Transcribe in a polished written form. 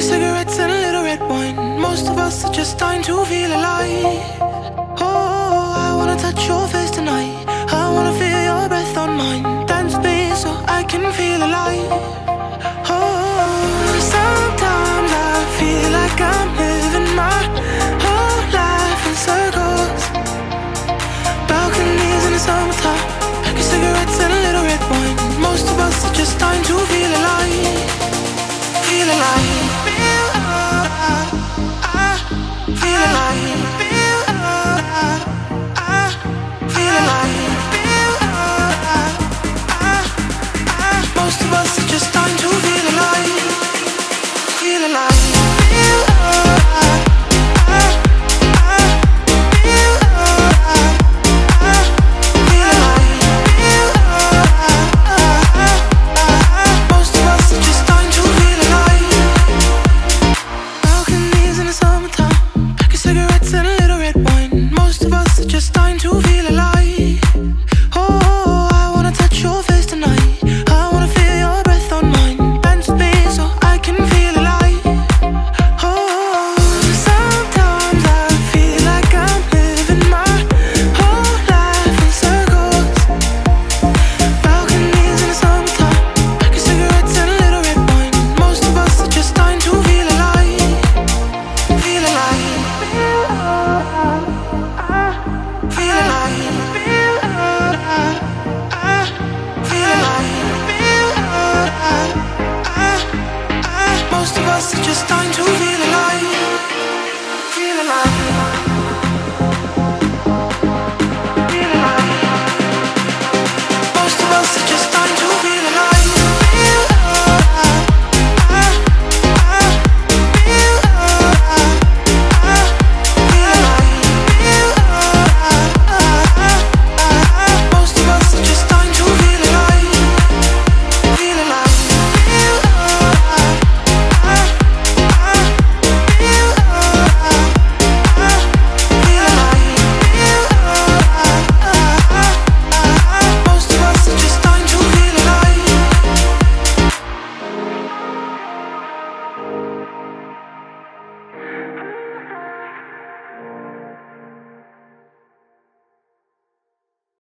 cigarettes and a little red wine. Most of us are just dying to feel alive. Oh, I wanna touch your face tonight. I wanna feel your breath on mine. Dance with me so I can feel alive. Oh, sometimes I feel like I'm living my whole life in circles. Balconies in the summertime, pack of cigarettes and a little red wine. Most of us are just dying to feel alive. Feel alive. Feel alive. Feel alive.